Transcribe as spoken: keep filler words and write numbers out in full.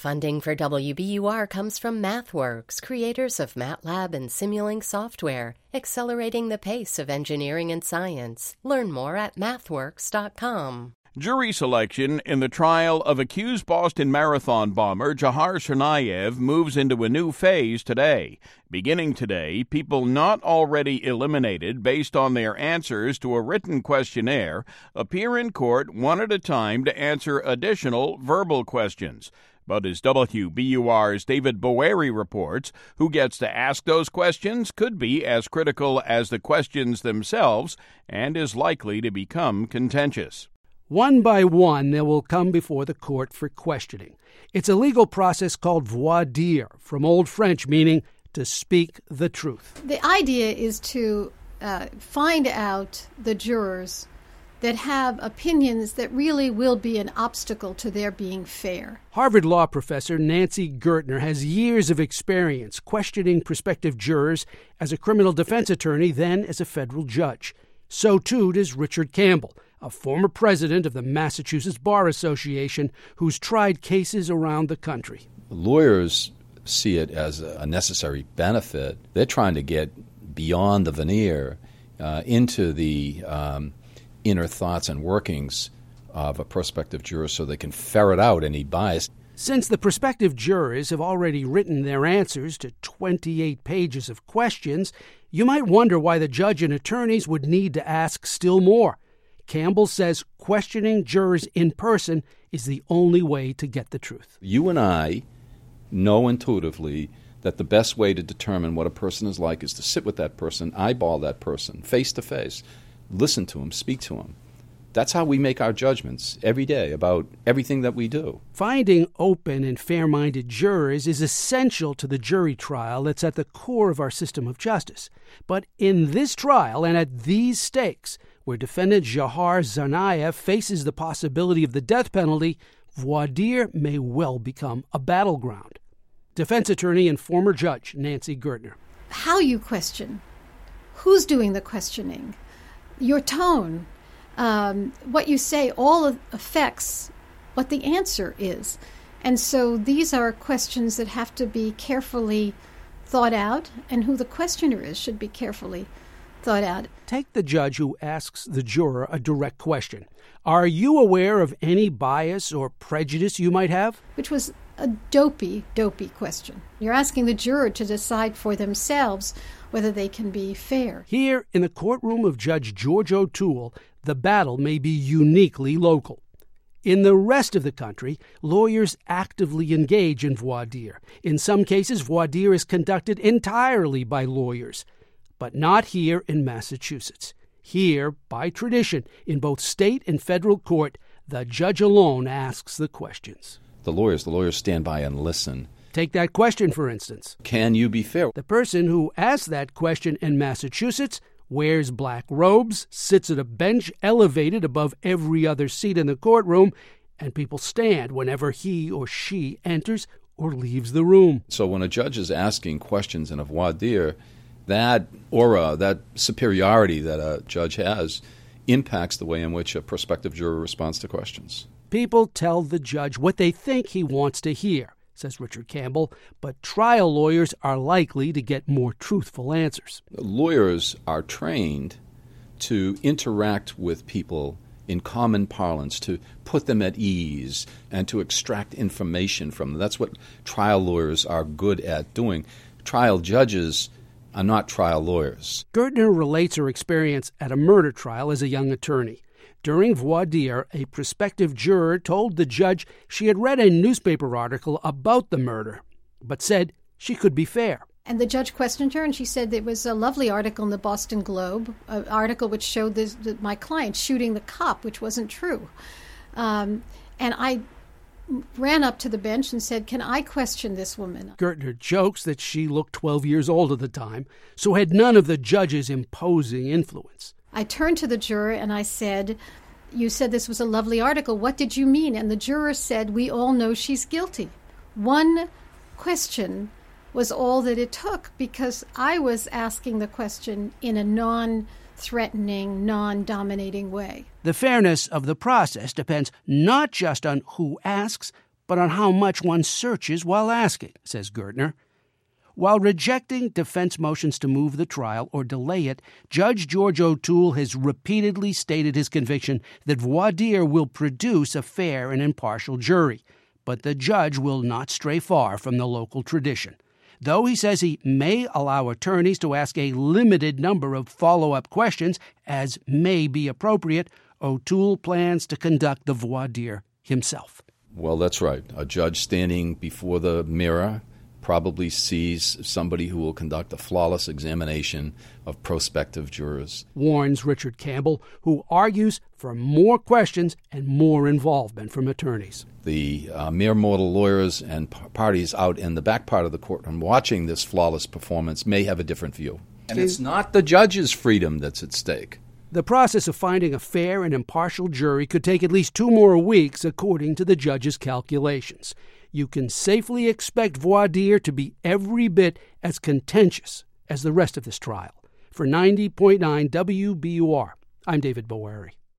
Funding for W B U R comes from MathWorks, creators of MATLAB and Simulink software, accelerating the pace of engineering and science. Learn more at mathworks dot com. Jury selection in the trial of accused Boston Marathon bomber Dzhokhar Tsarnaev moves into a new phase today. Beginning today, people not already eliminated based on their answers to a written questionnaire appear in court one at a time to answer additional verbal questions. But as W B U R's David Bowery reports, who gets to ask those questions could be as critical as the questions themselves and is likely to become contentious. One by one, they will come before the court for questioning. It's a legal process called voir dire, from Old French meaning to speak the truth. The idea is to uh, find out the jurors that have opinions that really will be an obstacle to their being fair. Harvard Law professor Nancy Gertner has years of experience questioning prospective jurors as a criminal defense attorney, then as a federal judge. So too does Richard Campbell, a former president of the Massachusetts Bar Association who's tried cases around the country. Lawyers see it as a necessary benefit. They're trying to get beyond the veneer uh, into the um, inner thoughts and workings of a prospective juror so they can ferret out any bias. Since the prospective jurors have already written their answers to twenty-eight pages of questions, you might wonder why the judge and attorneys would need to ask still more. Campbell says questioning jurors in person is the only way to get the truth. You and I know intuitively that the best way to determine what a person is like is to sit with that person, eyeball that person, face to face, listen to him, speak to him. That's how we make our judgments every day about everything that we do. Finding open and fair-minded jurors is essential to the jury trial that's at the core of our system of justice. But in this trial and at these stakes, where defendant Dzhokhar Tsarnaev faces the possibility of the death penalty, voir dire may well become a battleground. Defense attorney and former judge Nancy Gertner. How you question, who's doing the questioning, your tone, um, what you say, all affects what the answer is. And so these are questions that have to be carefully thought out, and who the questioner is should be carefully thought out. Take the judge who asks the juror a direct question. Are you aware of any bias or prejudice you might have? Which was a dopey, dopey question. You're asking the juror to decide for themselves whether they can be fair. Here, in the courtroom of Judge George O'Toole, the battle may be uniquely local. In the rest of the country, lawyers actively engage in voir dire. In some cases, voir dire is conducted entirely by lawyers. But not here in Massachusetts. Here, by tradition, in both state and federal court, the judge alone asks the questions. The lawyers, the lawyers stand by and listen. Take that question, for instance. Can you be fair? The person who asks that question in Massachusetts wears black robes, sits at a bench elevated above every other seat in the courtroom, and people stand whenever he or she enters or leaves the room. So when a judge is asking questions in a voir dire, that aura, that superiority that a judge has impacts the way in which a prospective juror responds to questions. People tell the judge what they think he wants to hear, says Richard Campbell, but trial lawyers are likely to get more truthful answers. Lawyers are trained to interact with people in common parlance, to put them at ease, and to extract information from them. That's what trial lawyers are good at doing. Trial judges are not trial lawyers. Gertner relates her experience at a murder trial as a young attorney. During voir dire, a prospective juror told the judge she had read a newspaper article about the murder, but said she could be fair. And the judge questioned her, and she said it was a lovely article in the Boston Globe, an article which showed this, that my client shooting the cop, which wasn't true. Um, and I ran up to the bench and said, can I question this woman? Gertner jokes that she looked twelve years old at the time, so had none of the judge's imposing influence. I turned to the juror and I said, you said this was a lovely article. What did you mean? And the juror said, we all know she's guilty. One question was all that it took, because I was asking the question in a non-threatening, non-dominating way. The fairness of the process depends not just on who asks, but on how much one searches while asking, says Gertner. While rejecting defense motions to move the trial or delay it, Judge George O'Toole has repeatedly stated his conviction that voir dire will produce a fair and impartial jury. But the judge will not stray far from the local tradition. Though he says he may allow attorneys to ask a limited number of follow-up questions, as may be appropriate, O'Toole plans to conduct the voir dire himself. Well, that's right. A judge standing before the mirror probably sees somebody who will conduct a flawless examination of prospective jurors. Warns Richard Campbell, who argues for more questions and more involvement from attorneys. The uh, mere mortal lawyers and p- parties out in the back part of the courtroom watching this flawless performance may have a different view. And it's not the judge's freedom that's at stake. The process of finding a fair and impartial jury could take at least two more weeks, according to the judge's calculations. You can safely expect voir dire to be every bit as contentious as the rest of this trial. For ninety point nine W B U R, I'm David Bowery.